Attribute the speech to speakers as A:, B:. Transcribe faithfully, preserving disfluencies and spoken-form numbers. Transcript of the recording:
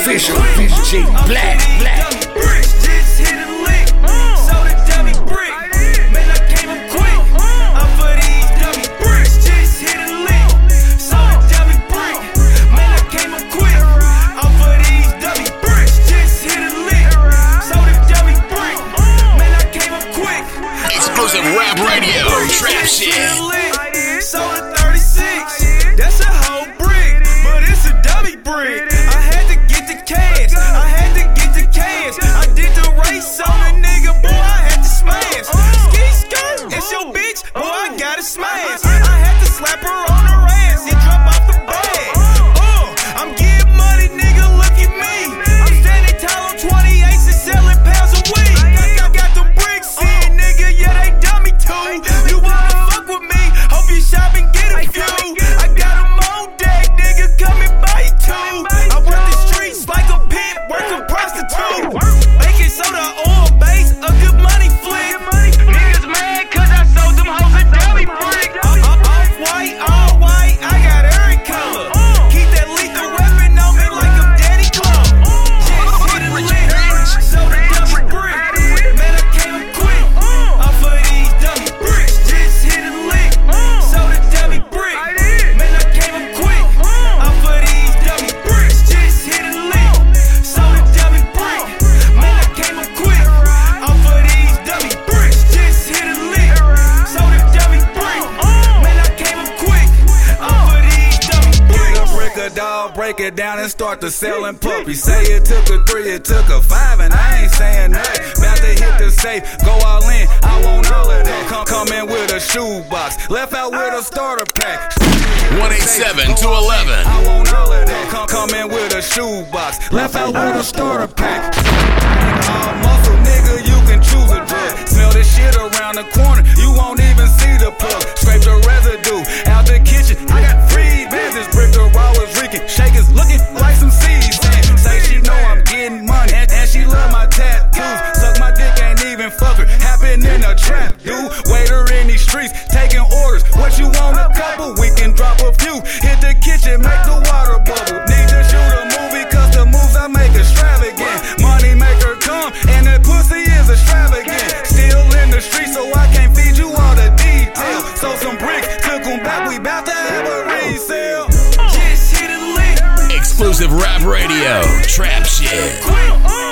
A: official D J Black, Black.
B: Just hit a lick, so the dummy brick. Man, I came up quick. I'm for these dummy bricks. Just hit a lick, so the dummy brick. Man, I came up quick. I'm for these dummy bricks. Just hit a lick, so the dummy brick. Man, I came up quick.
C: Exclusive rap radio, trap shit.
B: So the thirty-six, that's a whole brick, but it's a dummy brick. I had to get the cash, I had to get the cash. I did the race on a nigga, boy, I had to smash. Ski skirt, it's your bitch, boy, I gotta smash. I had to slap her on her ass and drop off the bag. Uh, I'm getting money, nigga, look at me. I'm standing tall on twenty-eights and selling pounds a week. I got the bricks in, nigga, yeah, they dummy too. You wanna fuck with me? Hope you shop and get a few. I got them on deck, nigga, coming by you too. I work the streets like a pimp, work a prostitute. Baking soda, oil base, a good money flick. Niggas mad cause I sold them hoes a dummy brick. Off white, all white, I got every color. Keep that lethal weapon on me like I'm Daddy Club. Just hit a lick, so the dummy brick. Man, I came up quick, off of these dummy bricks. Just hit a lick, so the dummy brick. Man, I came up quick, off of these dummy bricks. Just hit a lick, so the dummy brick. Man, I came up quick, off of these dummy bricks. Just hit a lick, so the dummy brick. Man, I came up quick, off of these dummy bricks.
D: Break a dog, break it down and start to selling puppies. Say it took a three, it took a five, and I ain't saying nothing. About to hit the safe, go all in, I want all of that. Come, come in with a shoebox, left out with a starter pack.
C: one eighty-seven to eleven.
D: I want all of that. Come, come in with a shoebox, left out with a starter pack. All muscle, nigga, you can choose a drug. Smell this shit around the corner, you won't even see the plug. Scrape the residue out the kitchen. I got free business, brick the raw is reeking. Shakers looking like some seeds. Say she know I'm getting money, and, and she love my tattoos. Suck my dick, ain't even fuck her. Happen in a trap, dude. Waiter in these streets, taking orders. What you want, a couple? We can drop a few. Hit the kitchen, make the water bubble. Need to shoot a movie, cause the moves I make extravagant. Money maker come, and that pussy is extravagant. Still in the streets, so I can't feed you all the details. So some bricks, took them back, we bout to have a resale.
B: Just hit a lick,
C: Exclusive rap radio, trap shit.
B: quick.